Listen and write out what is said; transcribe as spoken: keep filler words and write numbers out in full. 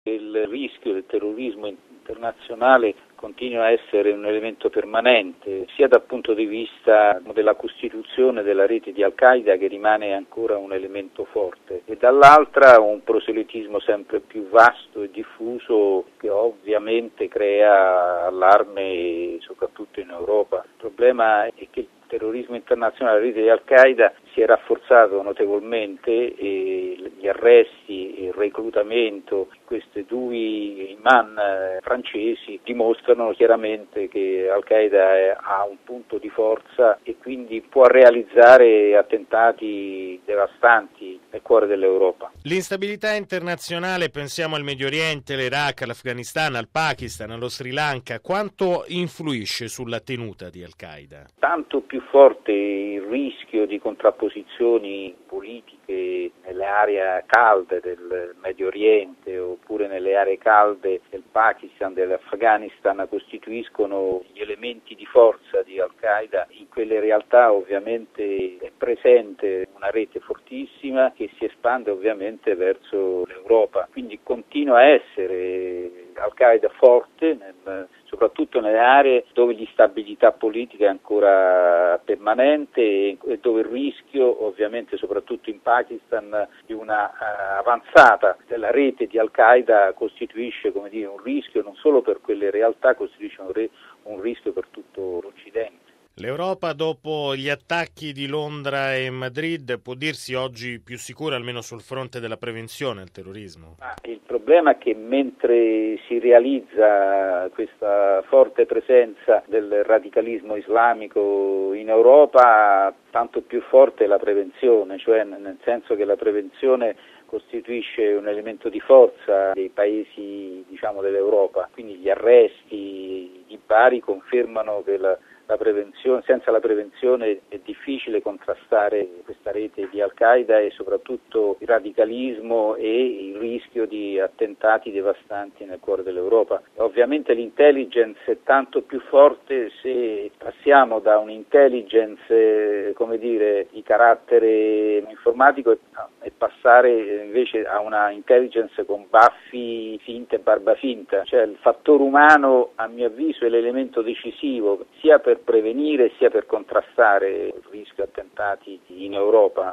Il rischio del terrorismo internazionale continua a essere un elemento permanente, sia dal punto di vista della costituzione della rete di Al-Qaeda, che rimane ancora un elemento forte, e dall'altra un proselitismo sempre più vasto e diffuso che ovviamente crea allarme soprattutto in Europa. Il problema è che il terrorismo internazionale, la rete di Al-Qaeda, si è rafforzato notevolmente e gli arresti, il reclutamento, questi due imam francesi dimostrano chiaramente che Al-Qaeda ha un punto di forza e quindi può realizzare attentati devastanti nel cuore dell'Europa. L'instabilità internazionale, pensiamo al Medio Oriente, l'Iraq, l'Afghanistan, al Pakistan, allo Sri Lanka, quanto influisce sulla tenuta di Al-Qaeda? Tanto più forte il rischio di contrapposizioni politiche nelle aree calde del Medio Oriente oppure nelle aree calde del Pakistan, dell'Afghanistan, costituiscono gli elementi di forza di Al-Qaeda. In quelle realtà ovviamente è presente una rete fortissima che si espande ovviamente verso l'Europa, quindi continua a essere Al-Qaeda forte nel, soprattutto nelle aree dove l'instabilità politica è ancora permanente e dove il rischio, ovviamente soprattutto in Pakistan, di una uh, avanzata della rete di Al-Qaeda costituisce, come dire, un rischio non solo per quelle realtà, costituisce un, re, un rischio per tutto l'Occidente. L'Europa, dopo gli attacchi di Londra e Madrid, può dirsi oggi più sicura almeno sul fronte della prevenzione al terrorismo? Ah, il problema è che mentre si realizza questa forte presenza del radicalismo islamico in Europa, tanto più forte è la prevenzione, cioè nel senso che la prevenzione costituisce un elemento di forza dei paesi, diciamo, dell'Europa, quindi gli arresti di Bari confermano che la La prevenzione, senza la prevenzione è difficile contrastare questa rete di Al-Qaeda e soprattutto il radicalismo e il rischio di attentati devastanti nel cuore dell'Europa. Ovviamente l'intelligence è tanto più forte se passiamo da un'intelligence, come dire, di carattere informatico e passare invece a una intelligence con baffi finta e barba finta. Cioè il fattore umano, a mio avviso, è l'elemento decisivo sia per prevenire sia per contrastare il rischio attentati in Europa.